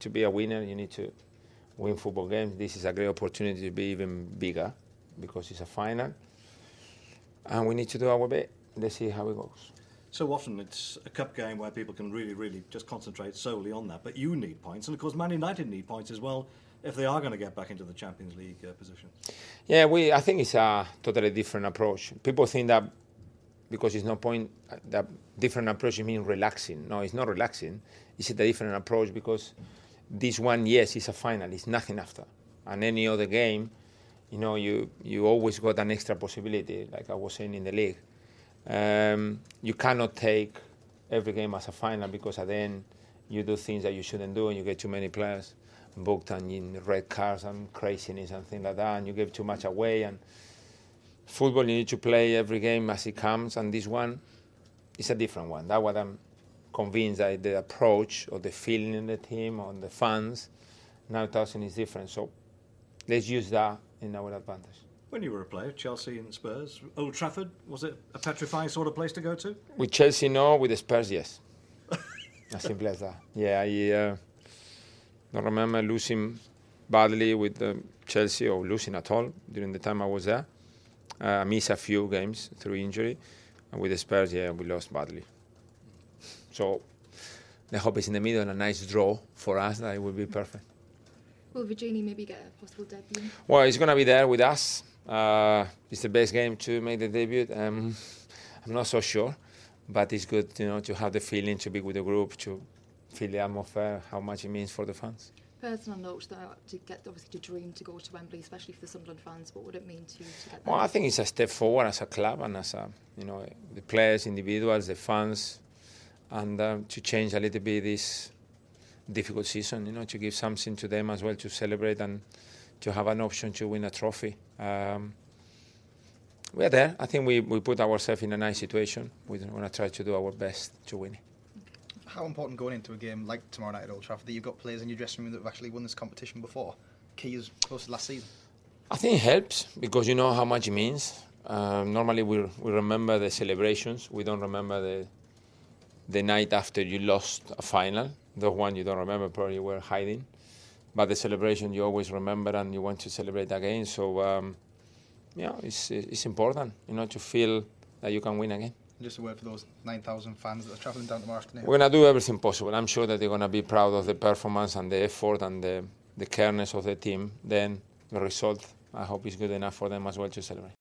to be a winner, you need to win football games. This is a great opportunity to be even bigger because it's a final. And we need to do our bit. Let's see how it goes. So often it's a cup game where people can really, really just concentrate solely on that. But you need points. And, of course, Man United need points as well if they are going to get back into the Champions League position. Yeah, I think it's a totally different approach. People think that because it's no point, that different approach means relaxing. No, it's not relaxing. It's a different approach because this one, yes, it's a final. It's nothing after. And any other game, you know, you always got an extra possibility, like I was saying in the league. You cannot take every game as a final because at the end you do things that you shouldn't do and you get too many players booked and in red cards and craziness and things like that, and you give too much away. And football, you need to play every game as it comes, and this one is a different one. That's what I'm convinced that the approach or the feeling in the team or the fans 9,000 is different. So let's use that in our advantage. When you were a player, Chelsea and Spurs, Old Trafford, was it a petrifying sort of place to go to? With Chelsea, no. With the Spurs, yes. As simple as that. Yeah, I don't remember losing badly with Chelsea or losing at all during the time I was there. I missed a few games through injury. And with the Spurs, yeah, we lost badly. So the hope is in the middle, a nice draw for us. That it will be perfect. Will Virginie maybe get a possible debut? Well, he's going to be there with us. It's the best game to make the debut. I'm not so sure, but it's good, you know, to have the feeling to be with the group, to feel the atmosphere, how much it means for the fans. Personal note, to get obviously to dream to go to Wembley, especially for the Sunderland fans, what would it mean to get there? Well, I think it's a step forward as a club and as a, you know, the players, individuals, the fans, and to change a little bit this difficult season, you know, to give something to them as well to celebrate and to have an option to win a trophy. We are there. I think we put ourselves in a nice situation. We're going to try to do our best to win it. How important going into a game like tomorrow night at Old Trafford that you've got players in your dressing room that have actually won this competition before? Key as close as last season. I think it helps because you know how much it means. Normally we remember the celebrations. We don't remember the night after you lost a final. The one you don't remember, probably you were hiding. But the celebration you always remember and you want to celebrate again. So, yeah, it's important, you know, to feel that you can win again. Just a word for those 9,000 fans that are travelling down tomorrow afternoon. We're going to do everything possible. I'm sure that they're going to be proud of the performance and the effort and the careness of the team. Then the result, I hope, is good enough for them as well to celebrate.